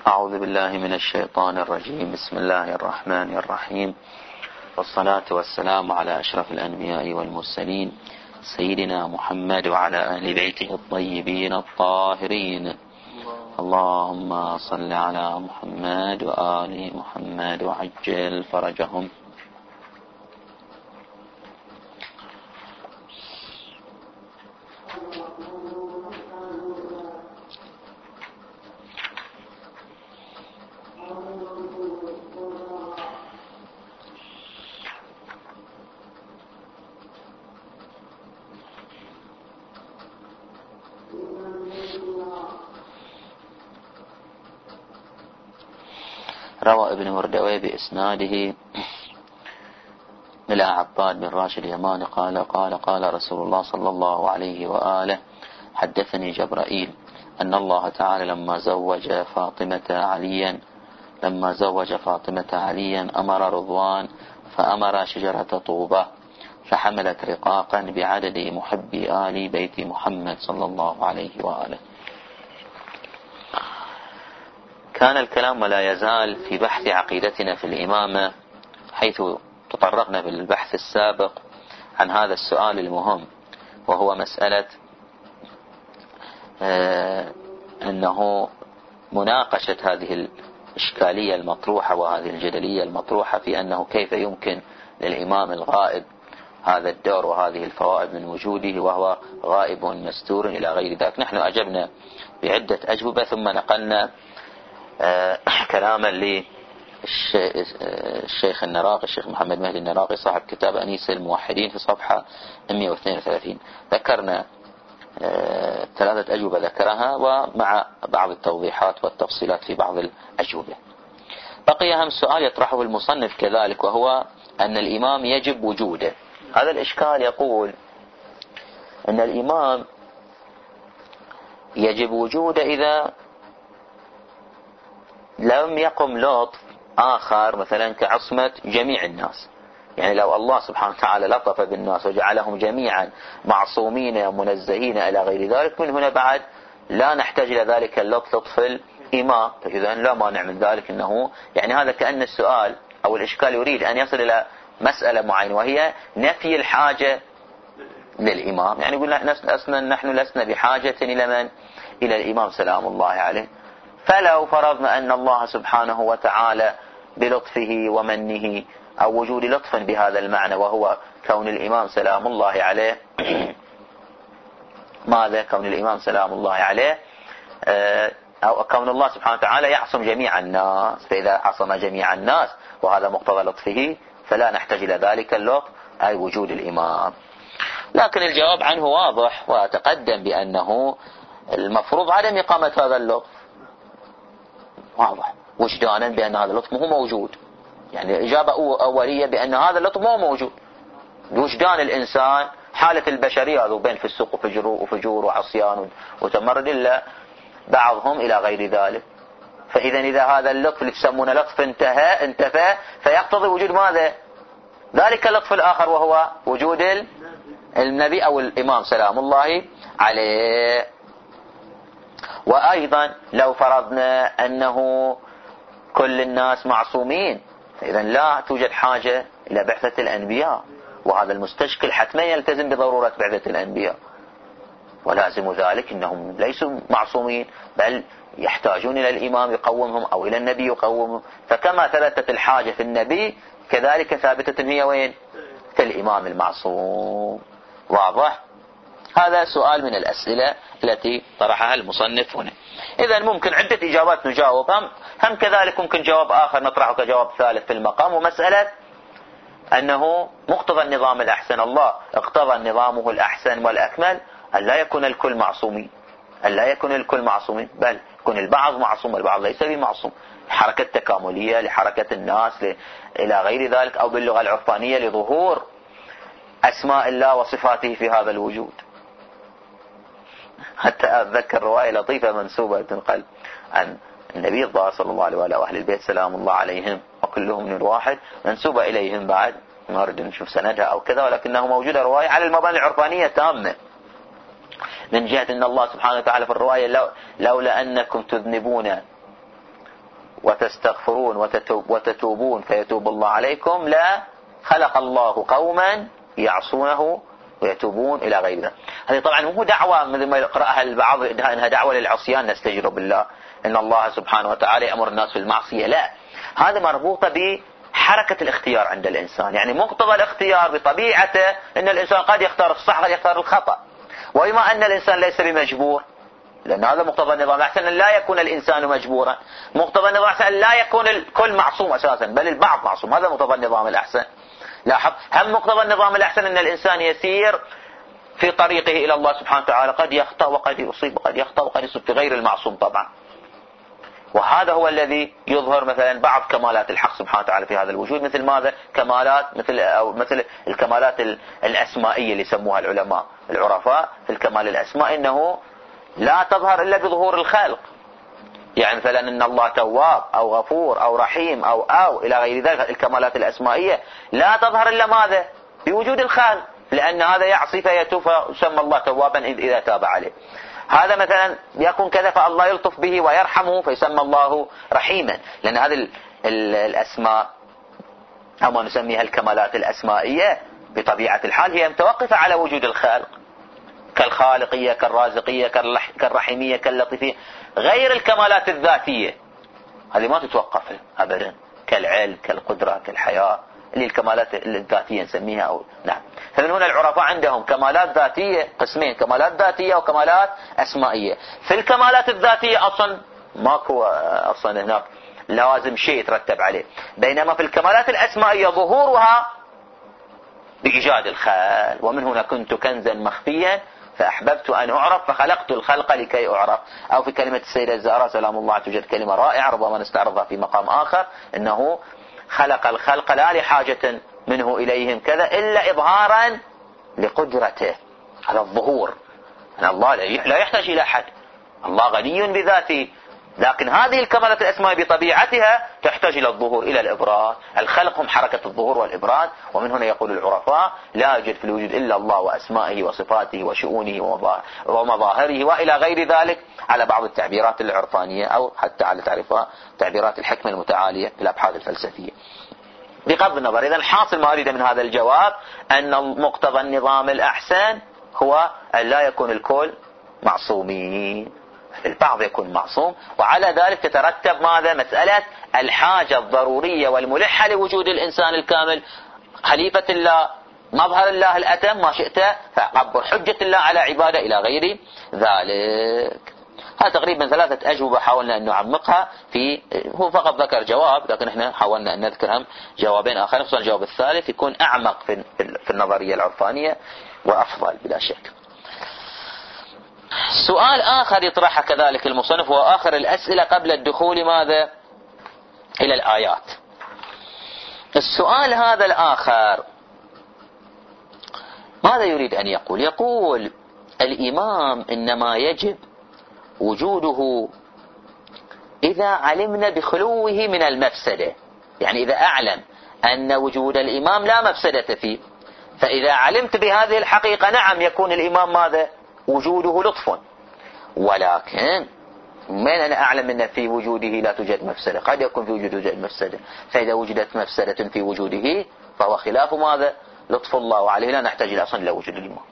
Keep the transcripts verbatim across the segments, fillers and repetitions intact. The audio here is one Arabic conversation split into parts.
أعوذ بالله من الشيطان الرجيم. بسم الله الرحمن الرحيم، والصلاة والسلام على أشرف الأنبياء والمرسلين سيدنا محمد وعلى أهل بيته الطيبين الطاهرين. اللهم صل على محمد وآل محمد وعجل فرجهم. روى ابن مردويه بإسناده إلى عباد بن راشد اليماني قال قال قال رسول الله صلى الله عليه وآله: حدثني جبرائيل أن الله تعالى لما زوج فاطمة عليا لما زوج فاطمة عليا أمر رضوان فأمر شجرة طوبة فحملت رقاقا بعدد محبي آل بيت محمد صلى الله عليه وآله. كان الكلام ولا يزال في بحث عقيدتنا في الإمامة، حيث تطرقنا بالبحث السابق عن هذا السؤال المهم، وهو مسألة آه أنه مناقشة هذه الإشكالية المطروحة وهذه الجدلية المطروحة في أنه كيف يمكن للإمام الغائب هذا الدور وهذه الفوائد من وجوده وهو غائب مستور إلى غير ذلك. نحن أجبنا بعدة أجوبة، ثم نقلنا آه كلاما للشيخ النراقي الشيخ محمد مهدي النراقي صاحب كتاب أنيس الموحدين في صفحة مئة واثنين وثلاثين. ذكرنا آه ثلاثة أجوبة ذكرها، ومع بعض التوضيحات والتفصيلات في بعض الأجوبة. بقي أهم سؤال يطرحه المصنف كذلك، وهو أن الإمام يجب وجوده. هذا الإشكال يقول أن الإمام يجب وجوده إذا لم يقم لطف آخر، مثلا كعصمة جميع الناس. يعني لو الله سبحانه وتعالى لطف بالناس وجعلهم جميعا معصومين منزهين إلى غير ذلك، من هنا بعد لا نحتاج إلى ذلك اللطف لطف الإمام. إذا لا مانع من ذلك. إنه يعني هذا كأن السؤال أو الإشكال يريد أن يصل إلى مسألة معينة، وهي نفي الحاجة للإمام. يعني يقول أصلا نحن لسنا بحاجة إلى من؟ إلى الإمام سلام الله عليه. فلو فرضنا أن الله سبحانه وتعالى بلطفه ومنه أو وجود لطف بهذا المعنى، وهو كون الإمام سلام الله عليه ماذا؟ كون الإمام سلام الله عليه أو كون الله سبحانه وتعالى يعصم جميع الناس، فإذا عصم جميع الناس وهذا مقتضى لطفه فلا نحتاج إلى ذلك اللطف، أي وجود الإمام. لكن الجواب عنه واضح، وتقدم بأنه المفروض عدم إقامة هذا اللطف، واضح وجدانا بأن هذا اللطف مو موجود. يعني إجابة أولية بأن هذا اللطف مو موجود وجدان الإنسان، حالة البشرية هذا بين فسوق وفجور وفجور وعصيان وتمرد إلا بعضهم إلى غير ذلك. فإذا إذا هذا اللطف اللي تسمونه لطف انتهى انتفى، فيقتضي وجود ماذا؟ ذلك اللطف الآخر، وهو وجود النبي أو الإمام سلام الله عليه. وأيضا لو فرضنا أنه كل الناس معصومين، فإذا لا توجد حاجة إلى بعثة الأنبياء، وهذا المستشكل حتما يلتزم بضرورة بعثة الأنبياء. ولازم ذلك أنهم ليسوا معصومين، بل يحتاجون إلى الإمام يقومهم أو إلى النبي يقومهم. فكما ثبتت الحاجة في النبي، كذلك ثابتة هي وين؟ في الإمام المعصوم. واضح؟ هذا سؤال من الأسئلة التي طرحها المصنف هنا. إذا ممكن عدة إجابات نجاوب، هم, هم كذلك ممكن جواب آخر نطرحه كجواب ثالث في المقام، ومسألة أنه مقتضى النظام الأحسن. الله اقتضى نظامه الأحسن والأكمل أن لا يكون الكل معصومين، أن لا يكون الكل معصومين، بل يكون البعض معصوم والبعض ليس بمعصوم، حركة تكاملية لحركة الناس إلى غير ذلك، أو باللغة العرفانية لظهور أسماء الله وصفاته في هذا الوجود. حتى أتذكر رواية لطيفة منسوبة قال عن النبي الظاهر صلى الله عليه وآله وأهل البيت سلام الله عليهم وكلهم من الواحد، منسوبة إليهم بعد، ما أريد نشوف سندها أو كذا، ولكنه موجودة رواية على المباني العرفانية تامة، من جهة أن الله سبحانه وتعالى في الرواية لو لولا أنكم تذنبون وتستغفرون وتتوب وتتوبون فيتوب الله عليكم لا خلق الله قوما يعصونه ويتوبون إلى غير ذلك. هذه طبعا مو دعوة مثل ما يقرأها البعض إنها دعوة للعصيان نستجير بالله إن الله سبحانه وتعالى يأمر الناس بالمعصية، لا، هذا مربوطة بحركة الاختيار عند الإنسان. يعني مقتضى الاختيار بطبيعته أن الإنسان قد يختار الصح قد يختار الخطأ، وبما أن الإنسان ليس بمجبور، لأن هذا مقتضى النظام الأحسن أن لا يكون الإنسان مجبورا، مقتضى النظام الأحسن أن لا يكون الكل معصوم أساسا بل البعض معصوم، هذا مقتضى النظام الأحسن. لاحظ، هم مقتضى النظام الأحسن أن الإنسان يسير في طريقه إلى الله سبحانه وتعالى، قد يخطأ وقد يصيب وقد يخطأ وقد يصيب في غير المعصوم طبعا. وهذا هو الذي يظهر مثلا بعض كمالات الحق سبحانه وتعالى في هذا الوجود، مثل ماذا؟ كمالات مثل أو مثل الكمالات الأسمائية اللي يسموها العلماء العرفاء في الكمال الأسماء، إنه لا تظهر إلا بظهور الخلق. يعني مثلا إن الله تواب أو غفور أو رحيم أو أو إلى غير ذلك، الكمالات الأسمائية لا تظهر إلا ماذا؟ بوجود الخالق، لأن هذا يعصي فيتوب فيسمى الله توابا إذا تاب عليه. هذا مثلا يكون كذا فالله يلطف به ويرحمه فيسمى الله رحيما، لأن هذه الأسماء أو ما نسميها الكمالات الأسمائية بطبيعة الحال هي متوقفة على وجود الخالق، كالخالقية كالرازقية كالرحيمية كاللطيفية، غير الكمالات الذاتية هذه ما تتوقف أبدا، كالعلم كالقدرة كالحياة، اللي الكمالات الذاتية نسميها أو نعم. فمن هنا العرفاء عندهم كمالات ذاتية قسمين، كمالات ذاتية وكمالات أسمائية. في الكمالات الذاتية أصلا ماكو أصلا هناك لازم شيء يترتب عليه، بينما في الكمالات الأسمائية ظهورها بإيجاد الخال. ومن هنا كنت كنزا مخفيا فأحببت أن أعرف فخلقت الخلق لكي أعرف. أو في كلمة السيدة الزهراء سلام الله توجد كلمة رائعة ربما نستعرضها في مقام آخر، إنه خلق الخلق لا لحاجة منه إليهم كذا إلا إظهارا لقدرته. هذا الظهور أن الله لا يحتاج إلى أحد، الله غني بذاته، لكن هذه الكمالات الأسماء بطبيعتها تحتاج إلى الظهور إلى الإبراز. الخلق هم حركة الظهور والإبراز. ومن هنا يقول العرفاء لا يوجد في الوجود إلا الله وأسمائه وصفاته وشؤونه ومظاهره وإلى غير ذلك على بعض التعبيرات العرفانية أو حتى على تعريفها تعبيرات الحكمة المتعالية في الأبحاث الفلسفية. بغض النظر، إذا الحاصل ما أريد من هذا الجواب أن مقتضى النظام الأحسن هو أن لا يكون الكل معصومين، البعض يكون معصوم، وعلى ذلك تترتب ماذا؟ مسألة الحاجة الضرورية والملحة لوجود الإنسان الكامل، خليفة الله، مظهر الله الأتم ما شئت، فعبر حجة الله على عبادة إلى غير ذلك. هذا تقريبا ثلاثة أجوبة حاولنا أن نعمقها في، هو فقط ذكر جواب لكن احنا حاولنا أن نذكر هم جوابين آخرين، خصوصا الجواب الثالث يكون أعمق في في النظرية العرفانية وأفضل بلا شك. سؤال آخر يطرحه كذلك المصنف هو آخر الأسئلة قبل الدخول ماذا؟ إلى الآيات. السؤال هذا الآخر ماذا يريد أن يقول؟ يقول الإمام إنما يجب وجوده إذا علمنا بخلوه من المفسدة، يعني إذا أعلم أن وجود الإمام لا مفسدة فيه، فإذا علمت بهذه الحقيقة نعم يكون الإمام ماذا؟ وجوده لطف. ولكن من أنا أعلم أن في وجوده لا توجد مفسدة؟ قد يكون في وجوده توجد مفسدة، فإذا وجدت مفسدة في وجوده فهو خلاف ماذا؟ لطف الله، وعليه لا نحتاج إلى أصلا إلى وجود الإمام.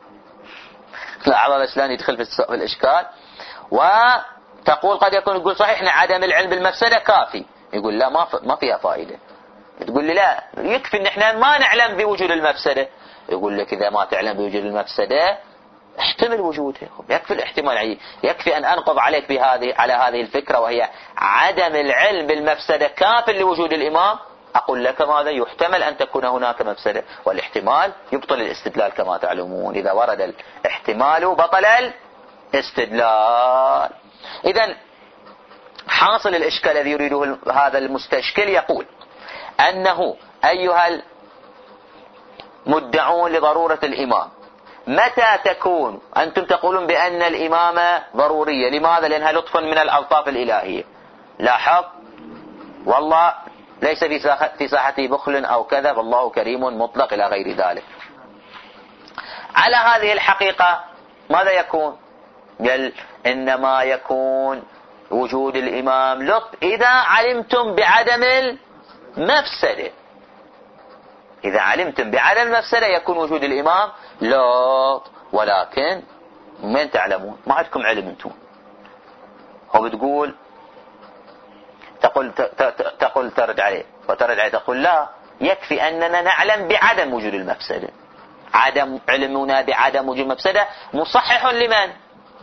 لا الإسلام يدخل في الإشكال. وتقول قد يكون يقول صحيح إن عدم العلم بالمفسدة كافي، يقول لا ما ما فيها فائدة. تقول لي لا يكفي إن إحنا ما نعلم بوجود المفسدة، يقول لك إذا ما تعلم بوجود المفسدة احتمل وجودها، يكفي الاحتمال، يكفي أن أنقض عليك بهذه على هذه الفكرة وهي عدم العلم بالمفسدة كاف لوجود الإمام. أقول لك ماذا؟ يحتمل أن تكون هناك مفسدة، والاحتمال يبطل الاستدلال كما تعلمون، إذا ورد الاحتمال بطل الاستدلال. إذن حاصل الإشكال الذي يريده هذا المستشكل يقول أنه أيها المدعون لضرورة الإمام، متى تكون أنتم تقولون بأن الإمامة ضرورية؟ لماذا؟ لأنها لطف من الألطاف الإلهية. لاحظ، والله ليس في ساحته بخل أو كذا، والله كريم مطلق إلى غير ذلك. على هذه الحقيقة ماذا يكون؟ قال إنما يكون وجود الإمام لطف إذا علمتم بعدم المفسدة. إذا علمتم بعدم المفسدة يكون وجود الإمام لطف، ولكن من تعلمون؟ ما عندكم علم انتم. هو بتقول تقول تقول ترد عليه وترد عليه تقول لا، يكفي أننا نعلم بعدم وجود المفسدة. عدم علمنا بعدم وجود المفسدة مصحح لمن؟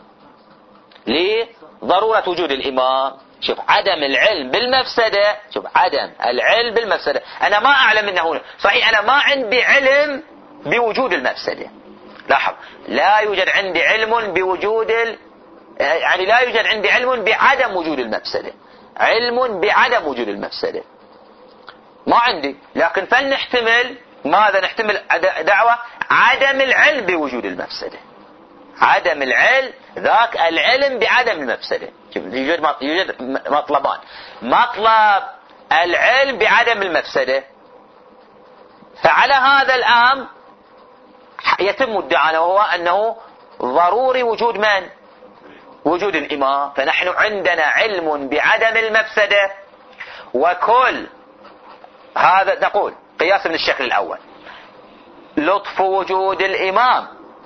لضرورة وجود الإمام. شوف عدم العلم بالمفسدة، شوف عدم العلم بالمفسدة، أنا ما أعلم أنه صحيح، أنا ما عندي علم بوجود المفسدة. لاحظ، لا يوجد عندي علم بوجود ال... يعني لا يوجد عندي علم بعدم وجود المفسدة، علم بعدم وجود المفسدة ما عندي. لكن فلنحتمل ماذا؟ نحتمل دعوة عدم العلم بوجود المفسدة. عدم العلم ذاك العلم بعدم المفسدة. يوجد يوجد مطلبان: مطلب العلم بعدم المفسدة، فعلى هذا الأمر يتم ادعانا، وهو أنه ضروري وجود من؟ وجود الإمام. فنحن عندنا علم بعدم المفسدة، وكل هذا نقول قياس من الشكل الأول لطف وجود الإمام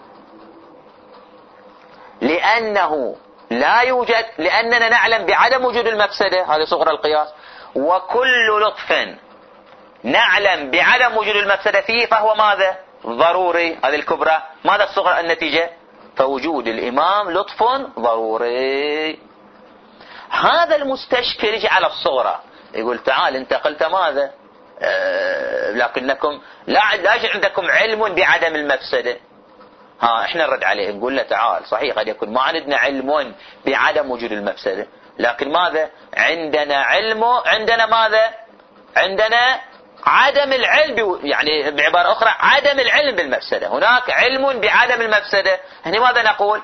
لأنه لا يوجد، لأننا نعلم بعدم وجود المفسدة، هذه صغرى القياس. وكل لطف نعلم بعدم وجود المفسدة فيه فهو ماذا؟ ضروري، هذه الكبرى. ماذا الصغرى النتيجة؟ فوجود الإمام لطف ضروري. هذا المستشكل يجي على الصغرى يقول تعال انت قلت ماذا؟ آه لكنكم لا لا يوجد عندكم علم بعدم المفسدة. ها احنا نرد عليه نقول له تعال صحيح قد يكون ما عندنا علم بعدم وجود المفسدة، لكن ماذا؟ عندنا علم، عندنا ماذا؟ عندنا عدم العلم، يعني بعبارة أخرى عدم العلم بالمفسدة. هناك علم بعدم المفسدة، هنا ماذا نقول؟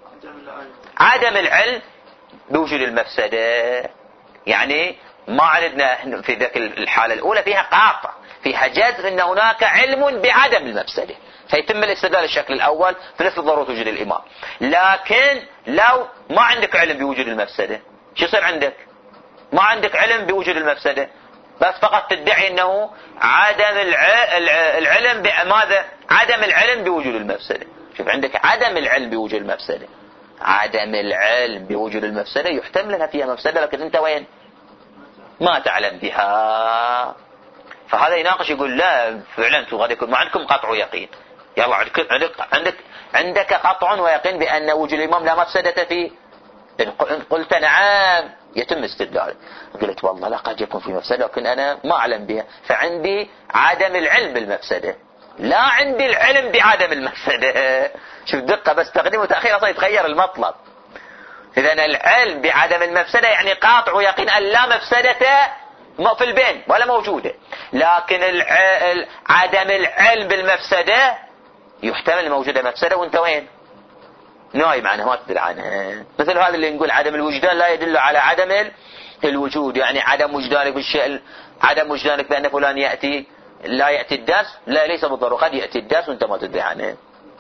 عدم العلم بوجود المفسدة. يعني ما عندنا في ذاك الحالة الأولى فيها قاطع، فيها جزم أن هناك علم بعدم المفسدة، فيتم الاستدلال الشكل الأول في نفس ضرورة وجود الإمام. لكن لو ما عندك علم بوجود المفسدة شو يصير عندك؟ ما عندك علم بوجود المفسدة، بس فقط تدعي أنه عدم العلم بماذا؟ عدم العلم بوجود المفسدة. شوف عندك عدم العلم بوجود المفسدة، عدم العلم بوجود المفسدة يحتمل أنها فيها مفسدة لكن أنت وين؟ ما تعلم بها. فهذا يناقش يقول لا فعلا انتم قد يكون ما عندكم قطع ويقين. يلا عندك عندك عندك قطع ويقين بأن وجود الإمام لا مفسدة فيه. إن قلت نعم يتم استدلاله. قلت والله لا قد يكون في مفسدة لكن أنا ما أعلم بها، فعندي عدم العلم بالمفسدة، لا عندي العلم بعدم المفسدة. شوف دقة، بس تقديم وتأخير أصلا يتغير المطلب. إذن العلم بعدم المفسدة يعني قاطع ويقين أن لا مفسدة في البين ولا موجودة، لكن عدم العلم بالمفسدة يحتمل موجودة مفسدة وانت وين؟ نايم عنها ما تدري عنها. مثل هذا اللي نقول عدم الوجدان لا يدل على عدم الوجود، يعني عدم وجدانك بالشيء، عدم وجدانك بأن فلان يأتي لا يأتي الدرس، لا ليس بالضرورة قد يأتي الدرس وانت ما تدري عنه.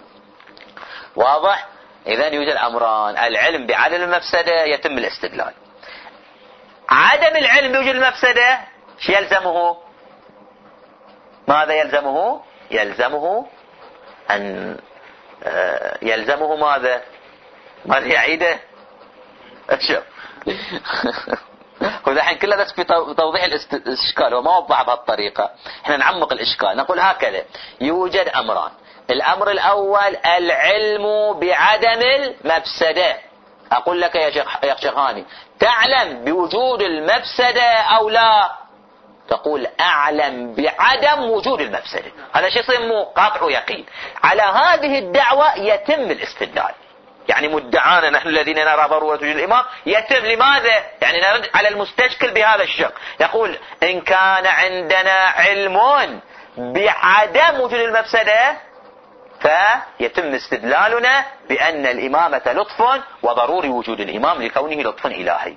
واضح؟ إذن يوجد أمران: العلم بعدم المفسدة يتم الاستدلال. عدم العلم بوجود المفسدة شو يلزمه؟ ماذا يلزمه؟ يلزمه أن يلزمه ماذا؟ ماذا يعيده؟ شوف والحين كله بس في توضيح الإشكال وما وضح بهالطريقة. احنا نعمق الإشكال نقول هكذا: يوجد أمران. الأمر الأول العلم بعدم المفسدة. أقول لك يا شيخ يا شيخاني تعلم بوجود المفسدة أو لا؟ تقول أعلم بعدم وجود المفسدة. هذا شيء يسمى قطع يقين. على هذه الدعوة يتم الاستدلال، يعني مدعانا نحن الذين نرى ضرورة وجود الإمام يتم. لماذا؟ يعني نرد على المستشكل بهذا الشق. يقول إن كان عندنا علم بعدم وجود المفسدة فيتم استدلالنا بأن الإمامة لطف وضروري وجود الإمام لكونه لطف إلهي.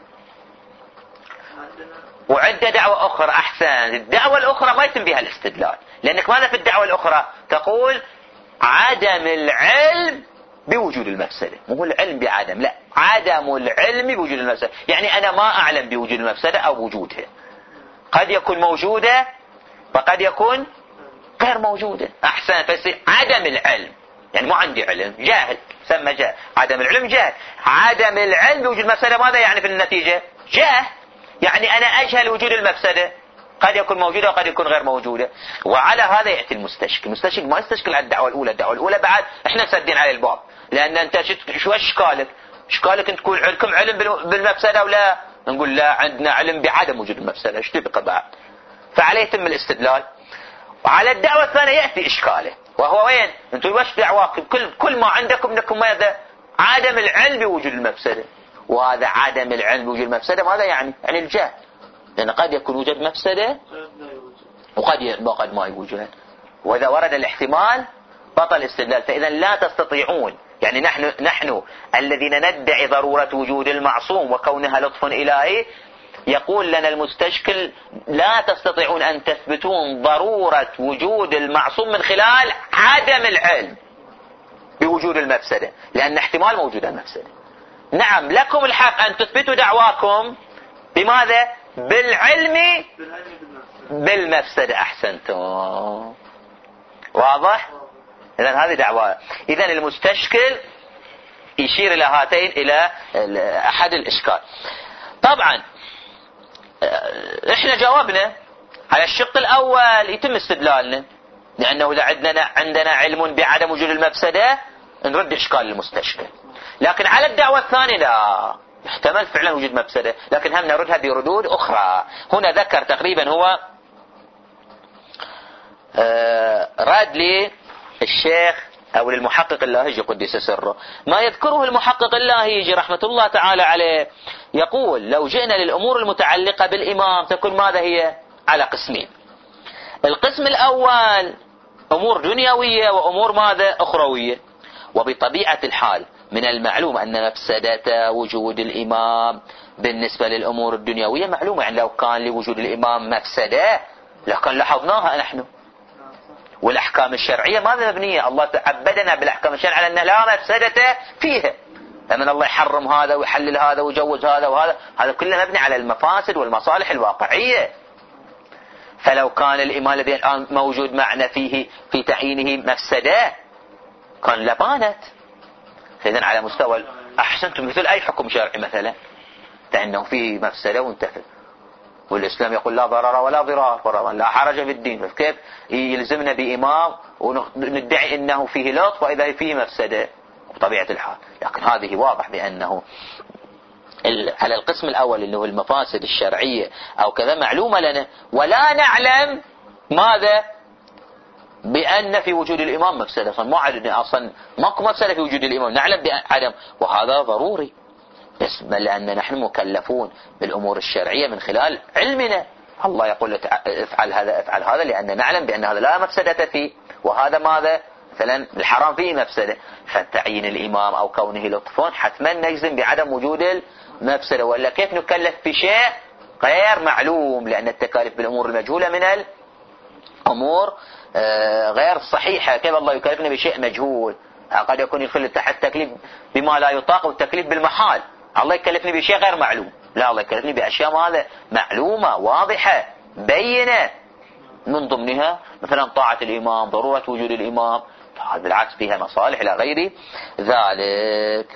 وعندنا دعوة أخرى أحسن، الدعوة الأخرى ما يتم بها الاستدلال، لأنك ماذا في الدعوة الأخرى؟ تقول عدم العلم بوجود المفسدة، مو العلم بعدم، لا، عدم العلم بوجود المفسدة. يعني أنا ما أعلم بوجود المفسدة أو وجودها، قد يكون موجودة وقد يكون غير موجودة. أحسن، فيصير عدم العلم، يعني مو عندي علم، جاهل، سمى جاهل. عدم العلم جاهل. عدم العلم بوجود المفسدة ماذا يعني في النتيجة؟ جاهل، يعني أنا أجهل وجود المفسدة، قد يكون موجودة وقد يكون غير موجودة. وعلى هذا يأتي المستشكل. المستشكل ما يستشكل على الدعوة الأولى، الدعوة الأولى بعد إحنا مسدين على الباب، لأن أنت شو إشكالك؟ إشكالك أنت تقول لكم علم بالمفسدة ولا نقول لا، عندنا علم بعدم وجود المفسدة، إيش تبقى بعد؟ فعليه يتم الاستدلال. وعلى الدعوة الثانية يأتي إشكاله، وهو وين؟ أنتم وش دعواكم؟ كل كل ما عندكم أنكم ماذا؟ عدم العلم بوجود المفسدة. وهذا عدم العلم بوجود المفسدة ماذا يعني؟ يعني الجهل، لأن قد يكون وجود مفسدة وقد وقد ما يوجد، وإذا ورد الاحتمال بطل الاستدلال. فإذا لا تستطيعون، يعني نحن نحن الذين ندعي ضرورة وجود المعصوم وكونها لطف إلهي، يقول لنا المستشكل لا تستطيعون أن تثبتون ضرورة وجود المعصوم من خلال عدم العلم بوجود المفسدة، لأن احتمال موجود المفسدة. نعم، لكم الحق أن تثبتوا دعواكم بماذا؟ بالعلم بالمفسدة. أحسنتم، واضح؟ إذن هذه دعوة. إذن المستشكل يشير إلى هاتين، إلى أحد الإشكال. طبعا إحنا جاوبنا على الشق الأول، يتم استدلالنا، لأنه إذا عندنا عندنا علم بعدم وجود المفسدة نرد إشكال المستشكل. لكن على الدعوة الثانية لا، يحتمل فعلا وجود مفسدة، لكن هم نردها بردود أخرى. هنا ذكر تقريبا هو رد للشيخ أو للمحقق اللاهجي قدس سره، ما يذكره المحقق اللاهجي رحمة الله تعالى عليه. يقول لو جئنا للأمور المتعلقة بالإمام تكون ماذا هي؟ على قسمين. القسم الأول أمور دنيوية وأمور ماذا؟ أخروية. وبطبيعة الحال من المعلوم أن مفسدة وجود الإمام بالنسبة للأمور الدنيوية معلومة، يعني لو كان لوجود الإمام مفسدة لكن لاحظناها نحن. والأحكام الشرعية ماذا مبنية؟ الله تعبدنا بالأحكام الشرعية على أن لا مفسدة فيها، لمن الله يحرم هذا ويحلل هذا ويجوز هذا وهذا، هذا كله مبني على المفاسد والمصالح الواقعية. فلو كان الإمام الذي الآن موجود معنا فيه في تعيينه مفسدة كان لبانت. إذن على مستوى أحسنتم، مثل أي حكم شرعي مثلا لأنه فيه مفسدة وانتفى، والإسلام يقول لا ضرر ولا ضرار، لا حرج في الدين، كيف يلزمنا بإمام وندعي أنه فيه لطف وإذا فيه مفسدة؟ بطبيعة الحال. لكن هذه واضح بأنه على القسم الأول اللي هو المفاسد الشرعية أو كذا معلومة لنا، ولا نعلم ماذا؟ بأن في وجود الإمام مفسدة. ما عدنا أصلا ماكو مفسدة في وجود الإمام، نعلم بعدم، وهذا ضروري، بس لأن نحن مكلفون بالأمور الشرعية من خلال علمنا. الله يقول افعل هذا افعل هذا لأن نعلم بأن هذا لا مفسدة فيه، وهذا ماذا؟ مثلا الحرام فيه مفسدة، فتعيين الإمام أو كونه لطفون حتما نجزم بعدم وجود المفسدة، ولا كيف نكلف بشيء غير معلوم؟ لأن التكاليف بالأمور المجهولة من الأمور غير صحيحة. كيف الله يكلفنا بشيء مجهول؟ قد يكون يدخل تحت التكليف بما لا يطاق والتكليف بالمحال. الله يكلفني بشيء غير معلوم، لا، الله يكلفني بأشياء ماذا؟ معلومة واضحة بينة، من ضمنها مثلا طاعة الإمام، ضرورة وجود الإمام، هذا بالعكس فيها مصالح إلى غير ذلك.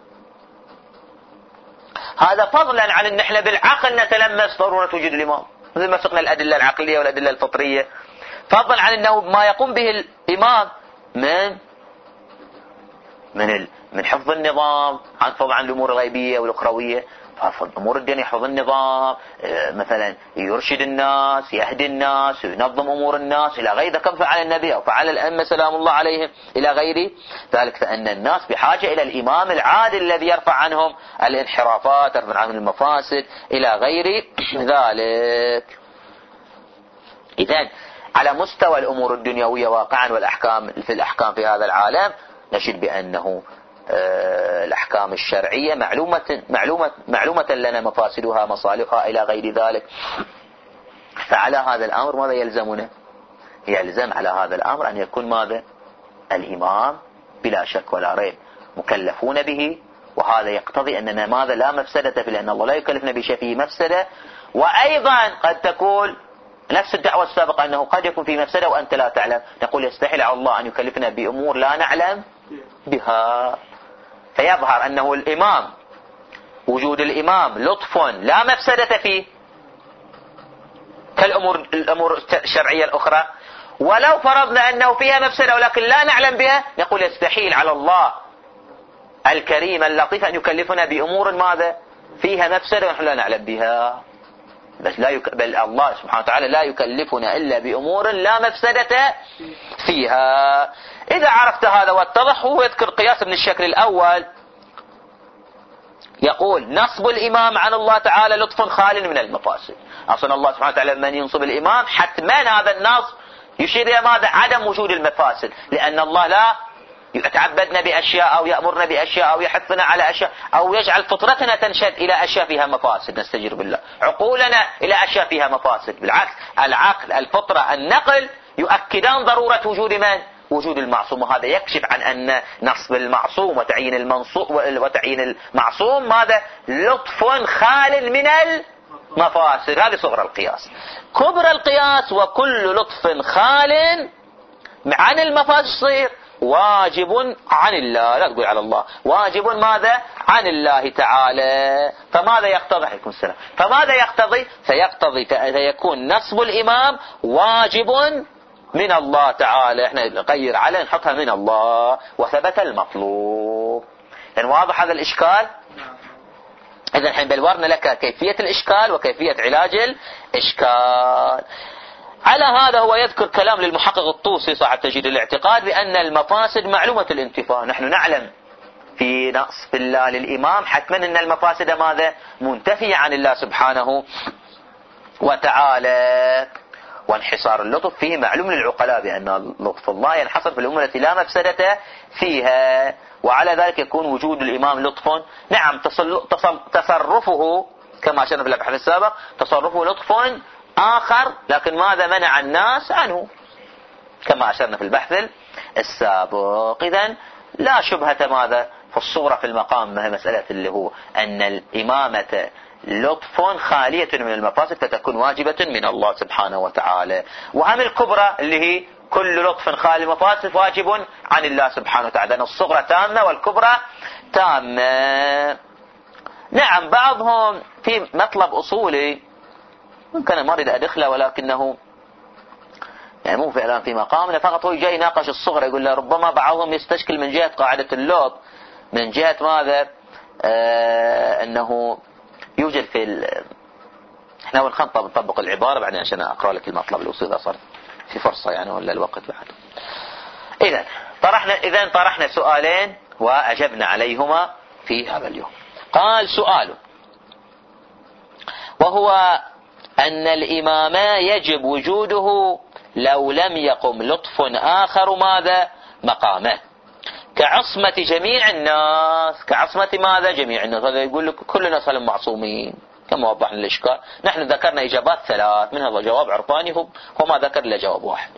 هذا فضلا عن أن احنا بالعقل نتلمس ضرورة وجود الإمام، مثل ما سقنا الأدلة العقلية والأدلة الفطرية، فضلا عن أنه ما يقوم به الإمام من من ال... من حفظ النظام، عن فضل عن الأمور الغيبية والأخروية. فأمور الدين يحفظ النظام، مثلا يرشد الناس، يهدي الناس، ينظم أمور الناس إلى غير كم فعل النبي أو فعل الأئمة سلام الله عليهم إلى غير ذلك. فأن الناس بحاجة إلى الإمام العادل الذي يرفع عنهم الانحرافات، يرفع عنهم المفاسد إلى غير ذلك. إذن على مستوى الأمور الدنيوية واقعا والأحكام في الأحكام في هذا العالم نجد بأنه الأحكام الشرعية معلومة معلومة معلومة لنا مفاسدها مصالحها إلى غير ذلك. فعلى هذا الأمر ماذا يلزمنا؟ يلزم على هذا الأمر أن يكون ماذا؟ الإمام بلا شك ولا ريب مكلفون به، وهذا يقتضي أننا ماذا لا مفسدة فيه، لأن الله لا يكلفنا بشيء فيه مفسدة. وأيضا قد تقول نفس الدعوة السابقة أنه قد يكون في مفسدة وأنت لا تعلم، نقول يستحيل على الله أن يكلفنا بأمور لا نعلم بها. فيظهر أنه الإمام، وجود الإمام لطف لا مفسدة فيه كالأمور الأمور الشرعية الأخرى، ولو فرضنا أنه فيها مفسدة ولكن لا نعلم بها، نقول يستحيل على الله الكريم اللطيف أن يكلفنا بأمور ماذا فيها مفسدة ونحن لا نعلم بها. بس لا يك... بل الله سبحانه وتعالى لا يكلفنا إلا بأمور لا مفسدة فيها. إذا عرفت هذا واتضح، هو يذكر قياس من الشكل الأول، يقول نصب الإمام عن الله تعالى لطف خال من المفاسد. أصلا الله سبحانه وتعالى من ينصب الإمام حتما هذا النصب يشير إلى ماذا؟ عدم وجود المفاسد، لأن الله لا يتعبدنا بأشياء أو يأمرنا بأشياء أو يحثنا على أشياء أو يجعل فطرتنا تنشد إلى أشياء فيها مفاسد، نستجير بالله، عقولنا إلى أشياء فيها مفاسد. بالعكس، العقل، الفطرة، النقل يؤكدان ضرورة وجود من؟ وجود المعصوم. وهذا يكشف عن أن نصب المعصوم وتعيين المنصوب وتعيين المعصوم ماذا؟ لطف خال من المفاسد. هذه صغرى القياس. كبرى القياس وكل لطف خال عن المفاسد صير واجب عن الله، لا تقول على الله، واجب ماذا؟ عن الله تعالى. فماذا يقتضي؟ عليكم السلام. فماذا يقتضي؟ فيقتضي فيكون نصب الإمام واجب من الله تعالى، احنا نغير على نحطها من الله، وثبت المطلوب. يعني واضح هذا الإشكال؟ إذا الحين بلورنا لك كيفية الإشكال وكيفية علاج الإشكال. على هذا هو يذكر كلام للمحقق الطوسي صاحب تجريد الاعتقاد بأن المفاسد معلومة الانتفاء. نحن نعلم في نصب الله للإمام حتما أن المفاسد ماذا؟ منتفية عن الله سبحانه وتعالى. وانحصار اللطف فيه معلوم للعقلاء بأن لطف الله ينحصر في الأمور التي لا مفسدة فيها، وعلى ذلك يكون وجود الإمام لطف. نعم تصرفه كما أشرنا في البحث السابق تصرفه لطف آخر، لكن ماذا منع الناس عنه كما أشرنا في البحث السابق. إذن لا شبهة ماذا في الصورة في المقام، ما هي مسألة اللي هو أن الإمامة لطف خالية من المفاسد فتكون واجبة من الله سبحانه وتعالى. وهم الكبرى اللي هي كل لطف خالي المفاسد واجب عن الله سبحانه وتعالى، أن الصغرى تامة والكبرى تامة. نعم بعضهم في مطلب أصولي ممكن ما أريد أدخله، ولكنه يعني مو فعلا في مقامنا، فقط هو جاي يناقش الصغرى، يقول له ربما بعضهم يستشكل من جهة قاعدة اللوط، من جهة ماذا؟ آه أنه يوجد في ال... احنا أول خلنا نطبق العبارة بعدين عشان أقرأ لك المطلب الأصولي إذا صار في فرصة يعني ولا الوقت بعد. إذن طرحنا إذن طرحنا سؤالين وأجبنا عليهما في هذا اليوم. قال سؤال، وهو أن الإمام يجب وجوده لو لم يقم لطف آخر ماذا؟ مقامه، كعصمة جميع الناس. كعصمة ماذا؟ جميع الناس. هذا يقول لك كل الناس هم معصومين كما وضحنا الإشكال. نحن ذكرنا إجابات ثلاث، من هذا جواب عرفاني هو ما ذكر إلا جواب واحد.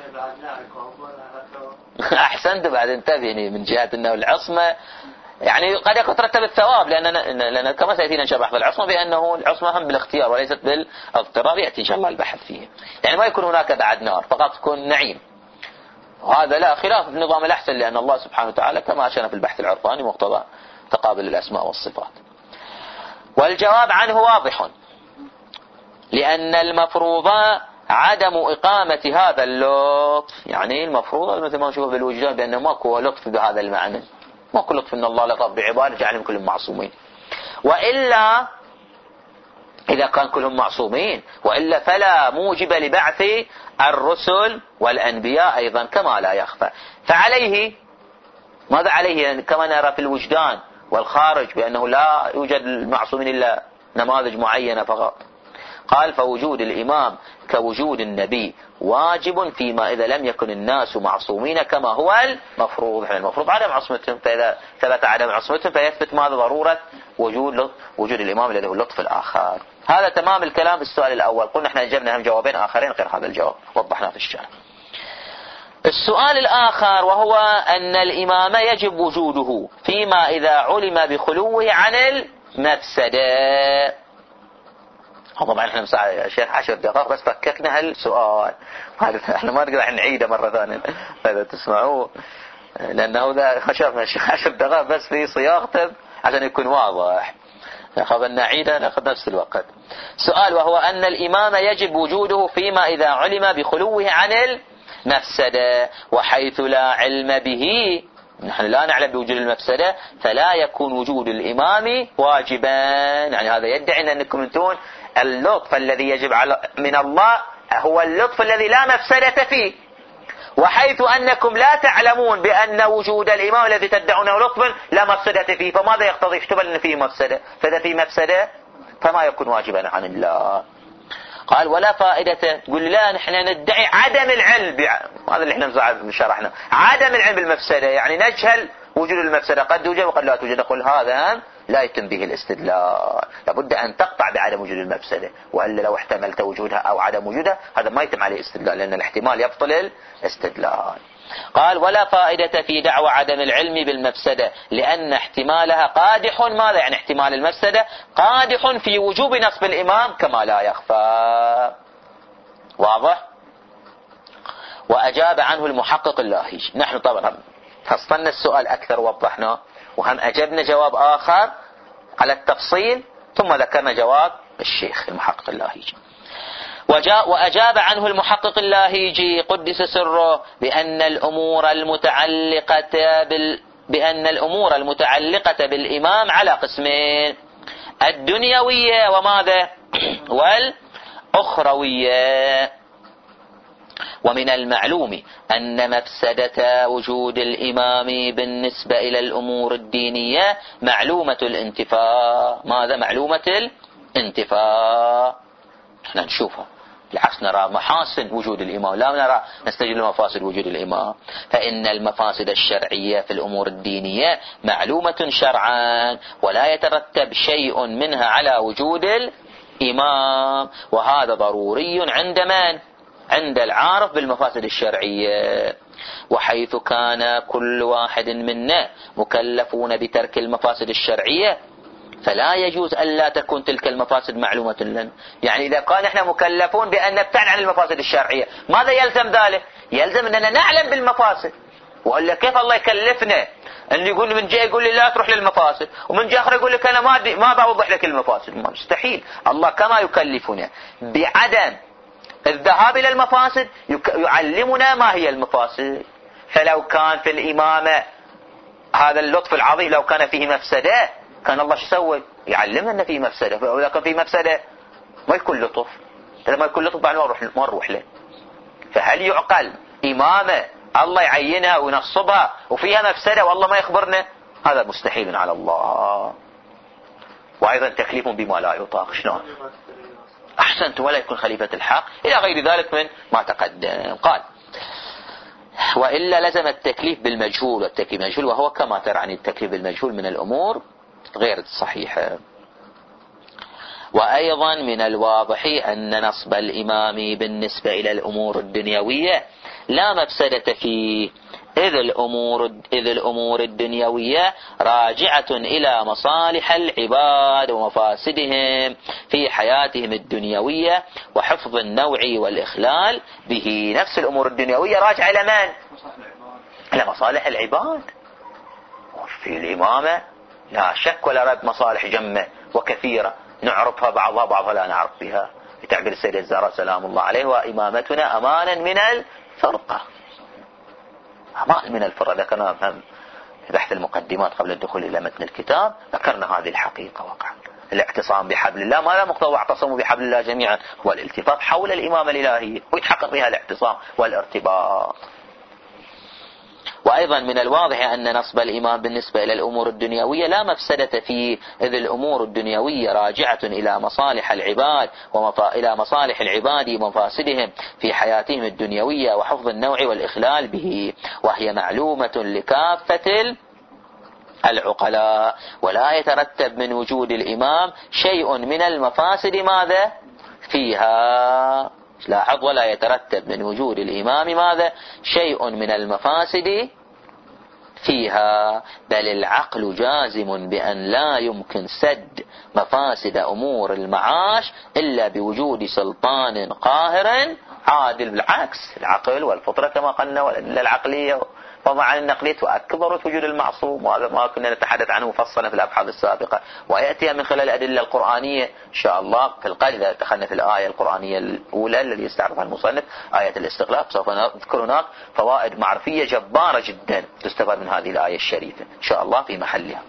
أحسنت، بعد انتبهني من جهة أنه العصمة يعني قد يكون ترتب الثواب، لأن لأن كما سيأتينا إن شاء الله بحث العصمة بأنه العصمة هم بالاختيار وليست بالاضطرار، يأتي إن شاء الله البحث فيه. يعني ما يكون هناك بعد نار، فقط تكون نعيم. وهذا لا خلاف في النظام الأحسن، لأن الله سبحانه وتعالى كما أشرنا في البحث العرفاني مقتضى تقابل الأسماء والصفات. والجواب عنه واضح، لأن المفروض عدم إقامة هذا اللطف. يعني المفروض مثل ما نشوفه بالوجدان بأنه ماكو لطف بهذا المعنى، ماكو لطف من الله لطف بعباده جعلهم كلهم معصومين. وإلا إذا كان كلهم معصومين وإلا فلا موجب لبعث الرسل والأنبياء أيضا كما لا يخفى. فعليه ماذا عليه؟ يعني كما نرى في الوجدان والخارج بأنه لا يوجد المعصومين إلا نماذج معينة فقط. قال فوجود الإمام كوجود النبي واجب فيما إذا لم يكن الناس معصومين كما هو المفروض. يعني المفروض عدم عصمتهم، فإذا ثبت عدم عصمتهم فيثبت ماذا؟ ضرورة وجود وجود الإمام الذي هو اللطف الآخر. هذا تمام الكلام بالسؤال الأول. قلنا احنا أجبنا هم جوابين آخرين غير هذا الجواب وضحنا في الشرح. السؤال الآخر وهو أن الإمام يجب وجوده فيما إذا علم بخلوه عن المفسدة. طبعا احنا مساعد يا شيخ عشر دقائق بس فككنا هالسؤال، احنا ما نقدر نعيده مرة ثانية هذا تسمعوه، لأنه ذا خشبنا عشر دقائق بس في صياغته عشان يكون واضح، قبل نعيده ناخذ نفس الوقت. سؤال وهو أن الإمام يجب وجوده فيما إذا علم بخلوه عن المفسدة، وحيث لا علم به، نحن لا نعلم بوجود المفسدة، فلا يكون وجود الإمام واجبا. يعني هذا يدعي أنكم انتون اللطف الذي يجب على من الله هو اللطف الذي لا مفسدة فيه، وحيث أنكم لا تعلمون بأن وجود الإمام الذي تدعونه لطفا لا مفسدة فيه، فماذا يقتضي؟ احتمل أن فيه مفسدة، فإذا فيه مفسدة فما يكون واجبا عن الله. قال ولا فائدة. تقول لا نحن ندعي عدم العلم، هذا اللي احنا شرحنا، عدم العلم بالمفسدة، يعني نجهل وجود المفسدة، قد توجد وقد لا توجد. نقول هذا لا يتم به الاستدلال، لابد أن تقطع بعدم وجود المفسدة، وإلا لو احتملت وجودها أو عدم وجودها هذا ما يتم عليه استدلال، لأن الاحتمال يبطل الاستدلال. قال ولا فائدة في دعوى عدم العلم بالمفسدة، لأن احتمالها قادح. ماذا يعني احتمال المفسدة؟ قادح في وجوب نصب الإمام كما لا يخفى. واضح؟ وأجاب عنه المحقق اللاهيجي. نحن طبعا فصلنا السؤال أكثر ووضحناه، وهم أجبنا جواب آخر على التفصيل، ثم ذكرنا جواب الشيخ المحقق اللاهيجي. وجاء وأجاب عنه المحقق اللاهيجي قدس سره بأن الأمور المتعلقة بال بأن الأمور المتعلقة بالإمام على قسمين: الدنيوية وماذا؟ والأخروية. ومن المعلوم أن مفسدة وجود الإمام بالنسبة إلى الأمور الدينية معلومة الانتفاء. ماذا معلومة الانتفاء؟ احنا نشوفها، بالعكس نرى محاسن وجود الإمام، لا نرى نستجل مفاسد وجود الإمام. فإن المفاسد الشرعية في الأمور الدينية معلومة شرعا، ولا يترتب شيء منها على وجود الإمام، وهذا ضروري عند من؟ عند العارف بالمفاسد الشرعية. وحيث كان كل واحد منا مكلفون بترك المفاسد الشرعية، فلا يجوز ألا تكون تلك المفاسد معلومة لنا. يعني إذا كان احنا مكلفون بأن نبتعد عن المفاسد الشرعية، ماذا يلزم ذلك؟ يلزم أننا نعلم بالمفاسد. وإلا كيف الله يكلفنا أن يقول من جاء يقول لي لا تروح للمفاسد، ومن جاء آخر يقول لك أنا ما ما بوضح لك المفاسد؟ مستحيل. الله كما يكلفنا بعدم الذهاب إلى المفاسد يعلمنا ما هي المفاسد. فلو كان في الإمامة هذا اللطف العظيم لو كان فيه مفسدة، كان الله شو سوى؟ يعلمنا أن فيه مفسدة. فإذا كان فيه مفسدة ما يكون لطف، إذا ما يكون لطف بعد ما نروح ما نروح له. فهل يعقل إمامة الله يعينها وينصبها وفيها مفسدة والله ما يخبرنا؟ هذا مستحيل على الله. وأيضا تكليف بما لا يطاق. شلون؟ أحسنت. ولا يكون خليفة الحق إلى غير ذلك من ما تقدم. قال وإلا لزم التكليف بالمجهول، والتكليف بالمجهول وهو كما ترى عن التكليف بالمجهول من الأمور غير صحيحة. وأيضا من الواضح أن نصب الإمام بالنسبة إلى الأمور الدنيوية لا مفسدة فيه، إذ الأمور, إذ الأمور الدنيوية راجعة إلى مصالح العباد ومفاسدهم في حياتهم الدنيوية وحفظ النوع والإخلال به. نفس الأمور الدنيوية راجعة إلى من؟ إلى مصالح العباد. وفي الإمامة لا شك ولا ريب مصالح جمة وكثيرة نعرفها بعضها بعضها لا نعرف بها. بتعبير السيدة الزهراء سلام الله عليه: وإمامتنا أمانا من الفرقة. أمان من الفرقة. ذكرنا في بحث المقدمات قبل الدخول إلى متن الكتاب، ذكرنا هذه الحقيقة وقعا. الاعتصام بحبل الله، ماذا مقتضى اعتصموا بحبل الله جميعا؟ هو الالتفاف حول الإمامة الإلهية ويتحقق بها الاعتصام والارتباط. وأيضا من الواضح أن نصب الإمام بالنسبة إلى الأمور الدنيوية لا مفسدة فيه، إذ الأمور الدنيوية راجعة إلى مصالح العباد ومفا... إلى مصالح العباد ومفاسدهم في حياتهم الدنيوية وحفظ النوع والإخلال به، وهي معلومة لكافة العقلاء، ولا يترتب من وجود الإمام شيء من المفاسد ماذا فيها. لاحظ ولا يترتب من وجود الإمام ماذا؟ شيء من المفاسد فيها، بل العقل جازم بأن لا يمكن سد مفاسد أمور المعاش إلا بوجود سلطان قاهر عادل. بالعكس، العقل والفطرة كما قلنا والأدلة العقلية ومع النقلية وأكبر وجود المعصوم، وهذا ما كنا نتحدث عنه مفصلا في الأبحاث السابقة، ويأتي من خلال الأدلة القرآنية إن شاء الله في القلب. إذا دخلنا في الآية القرآنية الأولى التي يستعرضها المصنف، آية الاستغلاق، سوف نذكر هناك فوائد معرفية جبارة جدا تستفاد من هذه الآية الشريفة إن شاء الله في محلها.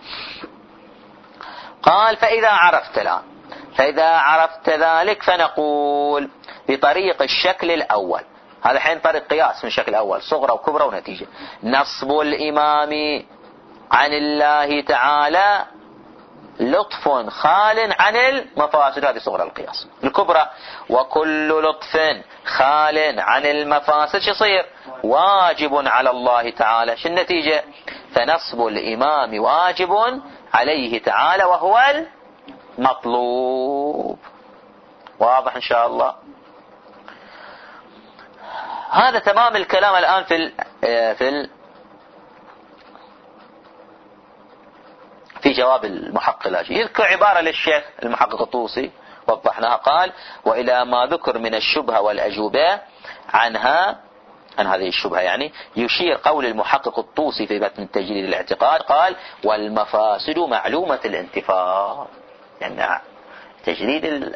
قال: فإذا عرفت الآن فإذا عرفت ذلك فنقول بطريق الشكل الأول، هذا حين طريق قياس من الشكل الأول، صغرى وكبرى ونتيجة. نصب الإمام عن الله تعالى لطف خال عن المفاسد، هذه صغرى القياس. الكبرى: وكل لطف خال عن المفاسد شو يصير؟ واجب على الله تعالى. شو النتيجة؟ فنصب الإمام واجب عليه تعالى وهو المطلوب. واضح إن شاء الله؟ هذا تمام الكلام الآن في ال في ال في جواب المحقق اللاجئ. يذكر عبارة للشيخ المحقق الطوسي وضحناها، قال: وإلى ما ذكر من الشبهة والأجوبة عنها، عن هذه الشبهة يعني، يشير قول المحقق الطوسي في متن تجريد الاعتقاد، قال: والمفاسد معلومة الانتفاع. يعني تجريد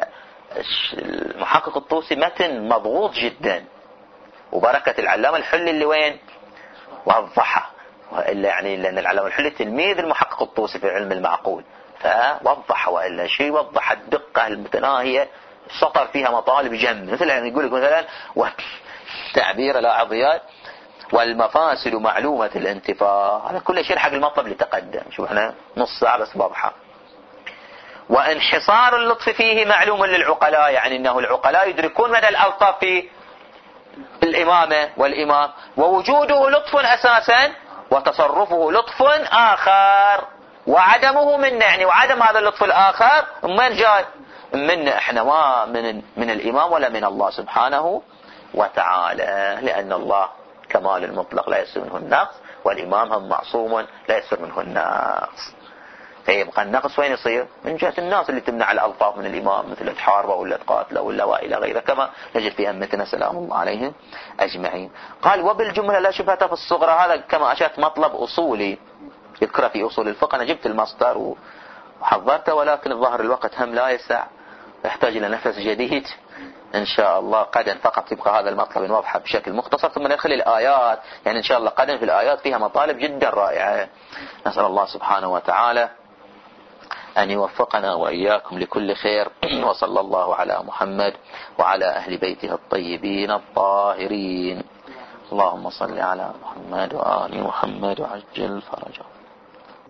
المحقق الطوسي متن مضغوط جدا، وبركة العلامة الحلي اللي وين وضحها، وإلا يعني لأن العلامة الحلي تلميذ المحقق الطوسي في علم المعقول، فوضح، وإلا شيء وضح الدقة المتناهية، سطر فيها مطالب جم، مثل يعني يقول لك مثلا تعبير لا عضيات: والمفاسد معلومة الانتفاع. هذا كل شيء حق المطلب اللي تقدم، شوف احنا نص ساعة بس واضحة. وانحصار اللطف فيه معلوم للعقلاء، يعني انه العقلاء يدركون مدى الألطاف في الإمامة والإمام، ووجوده لطف أساسا وتصرفه لطف آخر، وعدمه منا، يعني وعدم هذا اللطف الآخر من جاي منا احنا، ما من, من الإمام ولا من الله سبحانه وتعالى، لأن الله كمال المطلق لا يصير منه النقص، والإمام هم معصوم لا يصير منه النقص. فيبقى النقص وين يصير؟ من جهة الناس اللي تمنع الألطاف من الإمام، مثل تحاربه ولا تقاتله ولا وإلى غيره، كما نجد في أئمتنا سلام الله عليهم أجمعين. قال: وبالجملة لا شبهة في الصغرى. هذا كما أشرت مطلب أصولي يذكر في أصول الفقه. أنا جبت المصدر وحضرته، ولكن الظاهر الوقت هم لا يسع، يحتاج إلى نفس جديد إن شاء الله. قدم فقط يبقى هذا المطلب واضح بشكل مختصر، ثم ندخل الآيات، يعني إن شاء الله قدم في الآيات فيها مطالب جدا رائعة. نسأل الله سبحانه وتعالى أن يوفقنا وإياكم لكل خير، وصلى الله على محمد وعلى أهل بيته الطيبين الطاهرين. اللهم صل على محمد وآل محمد وعجل فرجهم.